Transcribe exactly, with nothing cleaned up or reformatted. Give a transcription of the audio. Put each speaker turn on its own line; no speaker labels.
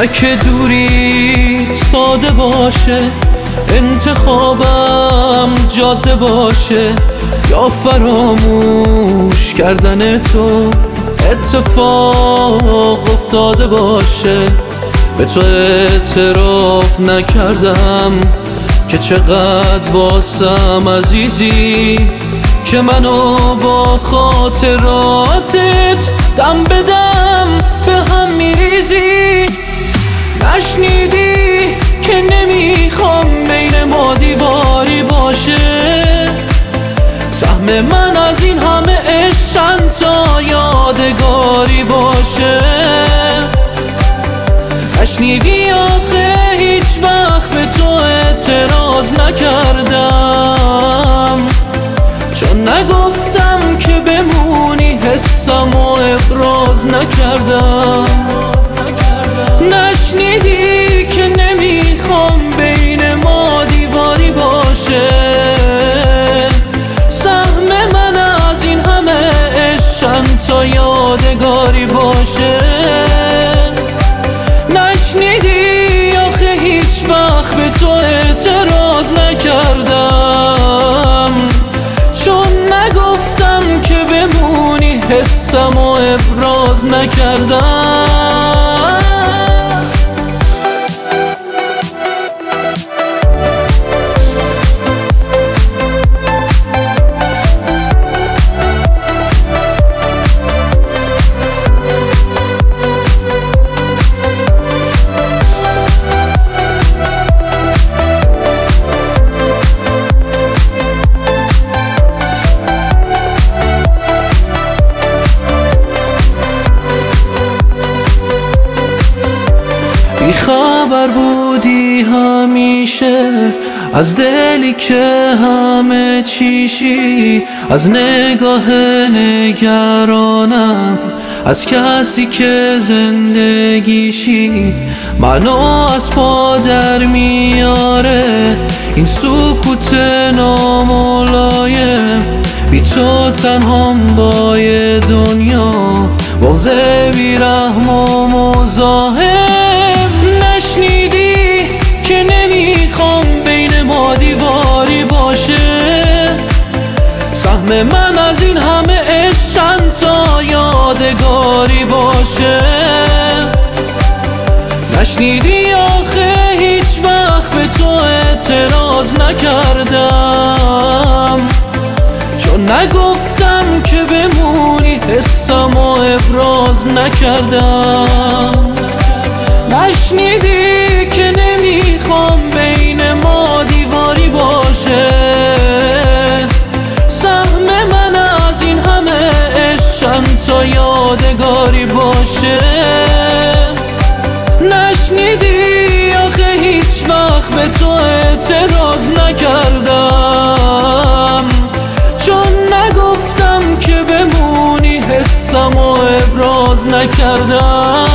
نه که دوری ساده باشه، انتخابم جاده باشه، یا فراموش کردن تو اتفاق افتاده باشه. به تو اعتراف نکردم که چقدر واسم عزیزی، که منو با خاطراتت دم به دم به هم میریزی. نشنیدی که نمیخوام بین ما دیواری باشه، سهم من از این همه عشق چند تا یادگاری باشه. نشنیدی آخه هیچ وقت به تو اعتراض نکردم، چون نگفتم که بمونی حسم و ابراز نکردم. نشنیدی که نمیخوام بین ما دیواری باشه، سهم من از این همه عشق چند تا یادگاری باشه. نشنیدی آخه هیچ وقت به تو اعتراض نکردم، چون نگفتم که بمونی حسم و ابراز نکردم. بی خبر بودی همیشه از دلی که همه چیشی، از نگاه نگرانم، از کسی که زندگیشی منو از پا در میاره. این سکوت ناملایم، بی تو تنهام با دنیا، بغض بی رحم و مزاحم. نشنیدی که نمیخوام بین ما دیواری باشه، سهم من از این همه عشق چند تا یادگاری باشه. نشنیدی آخه هیچ وقت به تو اعتراض نکردم، چون نگفتم که بمونی حسم و ابراز نکردم. نشنیدی که نمیخوام بین ما دیواری باشه، سهم من از این همه عشق چند تا یادگاری باشه. نشنیدی آخه هیچ وقت به تو اعتراض نکردم، چون نگفتم که بمونی حسم و ابراز نکردم.